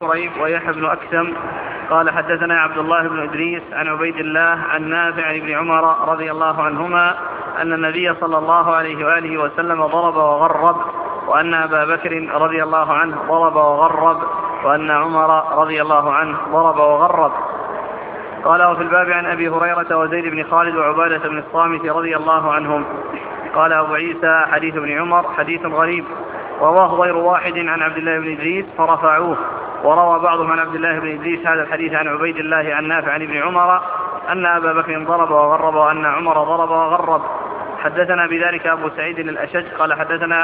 قريب ويحيى بن أكثم قال حدثنا عبد الله بن إدريس عن عبيد الله عن نافع عن ابن عمر رضي الله عنهما أن النبي صلى الله عليه وآله وسلم ضرب وغرب، وأن أبا بكر رضي الله عنه ضرب وغرب، وأن عمر رضي الله عنه ضرب وغرب. قال وفي الباب عن أبي هريرة وزيد بن خالد وعبادة بن الصامت رضي الله عنهم. قال أبو عيسى حديث ابن عمر حديث غريب، رواه غير واحد عن عبد الله بن إدريس فرفعوه، وروى بعضهم عن عبد الله بن إدريس هذا الحديث عن عبيد الله عن نافع عن ابن عمر أن أبا بكر ضرب وغرب وأن عمر ضرب وغرب. حدثنا بذلك أبو سعيد الأشج قال حدثنا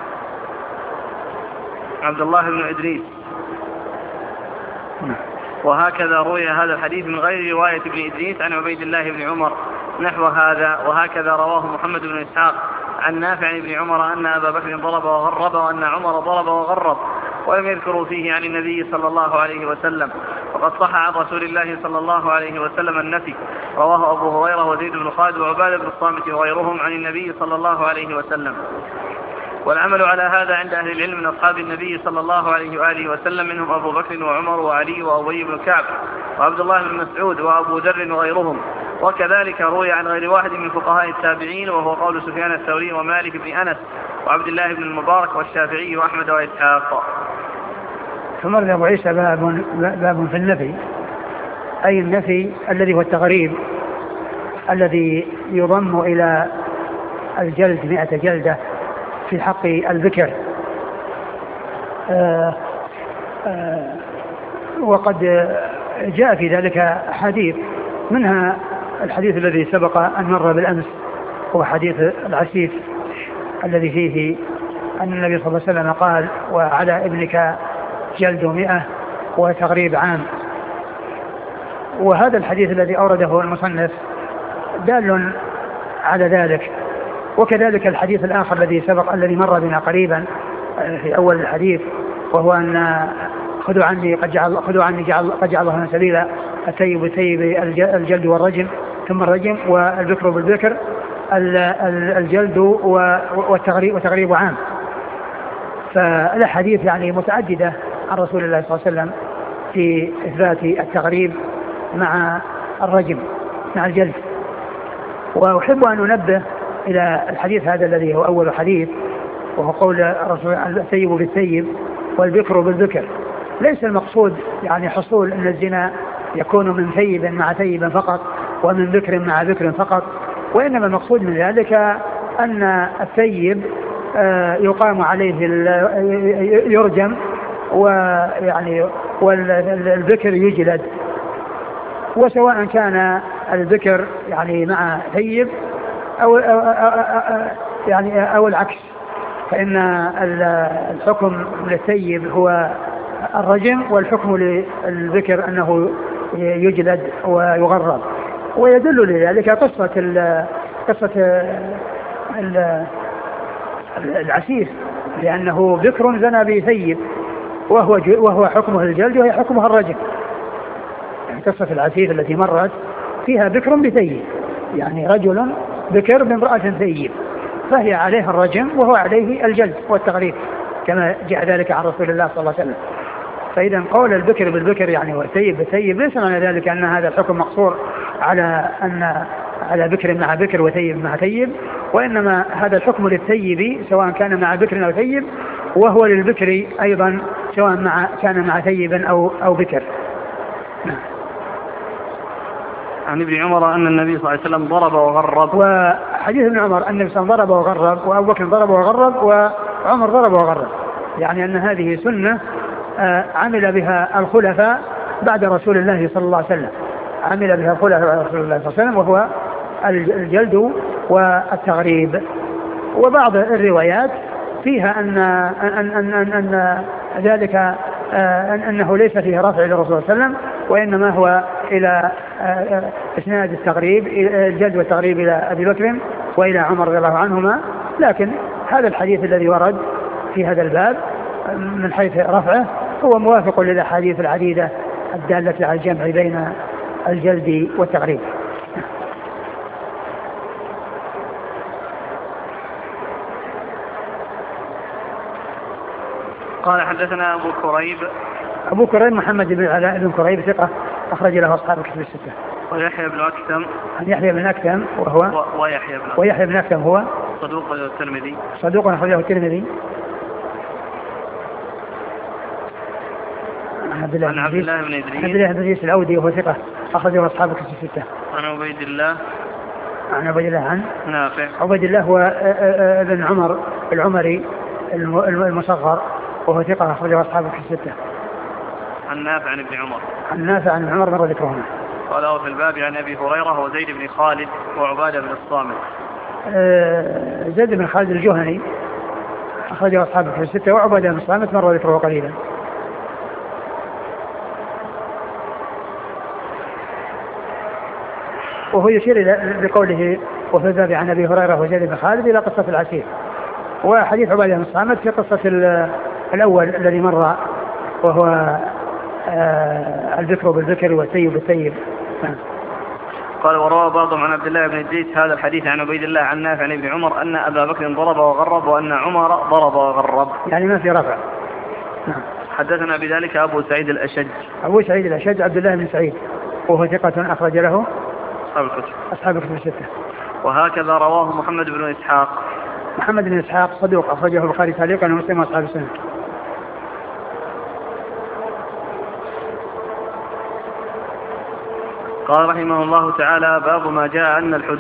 عبد الله بن إدريس، وهكذا روي هذا الحديث من غير رواية ابن إدريس عن عبيد الله بن عمر نحو هذا، وهكذا رواه محمد بن إسحاق عن نافع عن ابن عمر أن أبا بكر ضرب وغرب وأن عمر ضرب وغرب، ولم يذكروا فيه عن النبي صلى الله عليه وسلم. وقد صح عن رسول الله صلى الله عليه وسلم النفي، رواه أبو هريرة وزيد بن خالد وعبادة بن الصامت وغيرهم عن النبي صلى الله عليه وسلم. والعمل على هذا عند أهل العلم من أصحاب النبي صلى الله عليه وآله وسلم، منهم أبو بكر وعمر وعلي وأبي بن كعب وعبد الله بن مسعود وأبو ذر وغيرهم. وكذلك روي عن غير واحد من فقهاء التابعين، وهو قول سفيان الثوري ومالك بن أنس وعبد الله بن المبارك والشافعي وأحمد وإسحاق. ثم رد أبو عيسى باب في النفي، أي النفي الذي هو التغريب الذي يضم إلى الجلد 100 جلدة في حق الذكر. وقد جاء في ذلك حديث، منها الحديث الذي سبق أن مر بالأمس، هو حديث العسيف الذي فيه أن النبي صلى الله عليه وسلم قال وعلى ابنك جلد 100 وتغريب عام. وهذا الحديث الذي أورده المصنف دال على ذلك. وكذلك الحديث الآخر الذي سبق الذي مر بنا قريبا في أول الحديث، وهو أن خذوا عني قد جعل الله سبيلا الثيب بالثيب الجلد والرجم، ثم الرجم والبكر بالبكر الجلد وتغريب عام. فالحديث يعني متعددة عن رسول الله صلى الله عليه وسلم في إثبات التغريب مع الرجم مع الجلد. وأحب أن أنبه إلى الحديث هذا الذي هو أول حديث، وهو قول الرسول الثيب بالثيب والبكر بالبكر. ليس المقصود يعني حصول أن الزنا يكون من ثيب مع ثيب فقط ومن بكر مع بكر فقط، وإنما المقصود من ذلك أن الثيب يقام عليه يرجم، ويعني والبكر يجلد. وسواء كان البكر يعني مع ثيب أو العكس، فإن الحكم للثيب هو الرجم، والحكم للبكر أنه يجلد ويغرب. ويدل لذلك قصة العسيف، لأنه بكر زنى بثيب وهو حكمه الجلد وهي حكمها الرجم. يعني قصة العسيف التي مرت فيها بكر بثيب، يعني رجل بكر بامرأة ثيب، فهي عليه الرجم وهو عليه الجلد والتغريب كما جاء ذلك عن رسول الله صلى الله عليه وسلم. فإذا قول البكر بالبكر يعني والثيب بالثيب ليس معنى ذلك أن هذا الحكم مقصور على بكر مع بكر وثيب مع ثيب، وإنما هذا الحكم للثيب سواء كان مع بكر أو ثيب، وهو للبكر أيضا سواء كان مع ثيب أو بكر. عن ابن عمر أن النبي صلى الله عليه وسلم ضرب وغرب. وحديث ابن عمر أن النبي صلى الله عليه وسلم ضرب وغرب، وأبو بكر ضرب وغرب، وعمر ضرب وغرب، يعني أن هذه سنة عمل بها الخلفاء بعد رسول الله صلى الله عليه وسلم، عمل بها الخلفاء بعد رسول الله صلى الله عليه وسلم، وهو الجلد والتغريب. وبعض الروايات فيها أن ذلك أنه ليس فيه رفع للرسول صلى الله عليه وسلم، وإنما هو إلى إسناد التغريب الجلد والتغريب إلى أبي بكر وإلى عمر رضي الله عنهما. لكن هذا الحديث الذي ورد في هذا الباب من حيث رفعه هو موافق للأحاديث العديدة الدالة على الجمع بين الجلد والتغريب. قال حدثنا أبو كريب أبو كريب محمد بن العلاء بن كريب ثقة أخرج له أصحاب الكتب الستة. ويحيى بن أكثم. عن يحيى بن أكثم وهو ويحيى بن أكثم هو صدوق الترمذي. صدوق أخرجه الترمذي. عن عبد الله بن إدريس الأودي وهو ثقة أخرجه أصحاب الكتب الستة. عن عبيد الله عن نافع. عبيد الله هو ابن عمر العمري المصغر وهو ثقة أخرجه أصحاب الكتب الستة. عن نافع عن ابن عمر. عن نافع عن عمر مر ذكرهما. قال في الباب عن أبي هريرة وزيد بن خالد وعبادة بن الصامت. زيد بن خالد الجهني أخرجه أصحاب الكتب الستة وعبادة بن الصامت مر ذكره قليلا. وهو يشير بقوله وفي الباب عن أبي هريرة وزيد بن خالد إلى قصة العسير، وحديث عبادة بن الصامت في قصة الأول الذي مر وهو الذكر بالذكر والسيب بالسيب. قال وروى بعضهم عن عبد الله بن إدريس هذا الحديث عن عبيد الله عن نافع عن ابن عمر أن أبا بكر ضرب وغرب وأن عمر ضرب وغرب، يعني ما في رفع. حدثنا بذلك أبو سعيد الأشج عبد الله بن سعيد وهو ثقة أخرج له أصحاب الكتب الستة. وهكذا رواه محمد بن إسحاق صدوق أخرجه البخاري تعليقا ومسلم وأصحاب السنة. قال رحمه الله تعالى باب ما جاء أن الحدود